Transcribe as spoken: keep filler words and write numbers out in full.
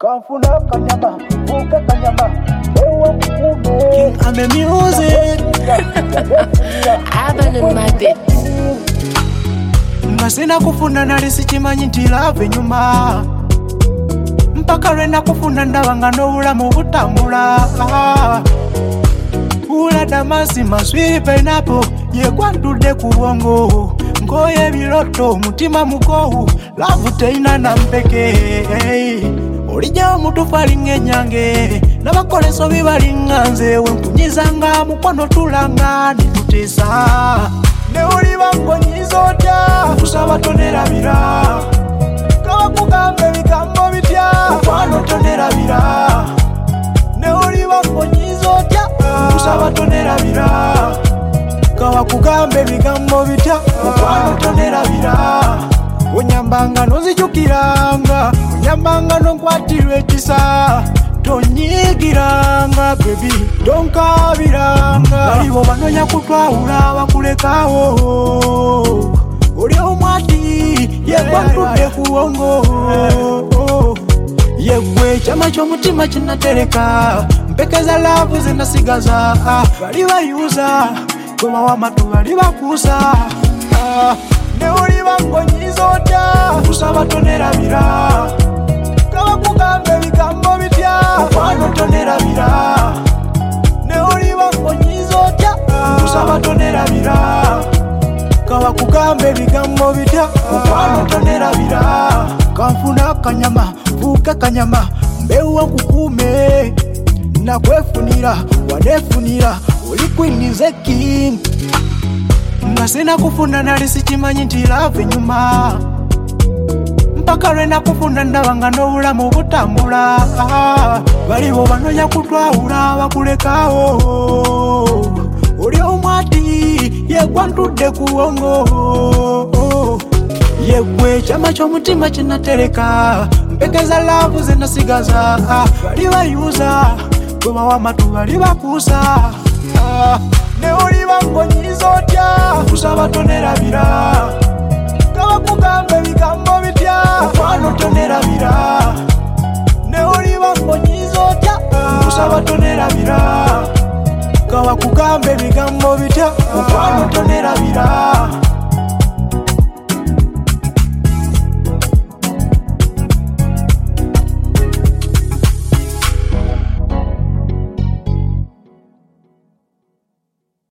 Kanfuna kanyama, fuka kanyama, ewa kukume. King Ame music. I've been in my bed. Ngasina kufuna nalisi chimanyi ntilave nyuma. Mpaka lwena kufuna ndabanga n'obulamu butambula. Ula damasi maswiri pineapple yekwantudde ku bwongo. Ngoye biroto mutima mukowu lavu teina na mpeke. Olijja omutufali ng'enyange n'abakoleso bibalinga nze wenkunyizanga mukwano tulanga nitutesa. Ne oliba ngonyiza otya kusaba tonerabira kabakugambe bigambo bitya mukwano tonerabira. Ne oliba ngonyiza otya kusaba tonerabira kabakugambe bigambo bitya mukwano tonerabira. Onyambanga nozijukiranga onyambanga nonkwatirwa ekisa tonyigiranga baby tonkabiranga. Balibo banonya kutwawula bakulekawo oli omwati yekwatudde ku bwongo. Yegwe kyama ky'omutima kinatereka mpekeza laavu zenasigaza. Bali bayuza goma wamatu bali bakuusa. Ne oliba ngonyiza otya kusaba tonerabira kabakugambe bigambo bitya mukwano tonerabira. Ne oliba ngonyiza otya kusaba tonerabira kabakugambe bigambo bitya mukwano tonerabira. Kanfuna kanyama fuka kanyama mbewa kukume nakwefunira wanefunira oli queen ze king. Ngasina kufuna nalisi chimanyi ntilave nyuma. Mpaka lwena kufuna ndabanga n'obulamu butambula. Balibo banonya kutwawula bakulekawo oli omwati yekwantudde ku bwongo. Yegwe kyama ky'omutima kinatereka mpekeza laavu zenasigaza. Bali bayuza goma wamatu bali bakuusa. Ne oliba ngonyiza otya kusaba tonerabira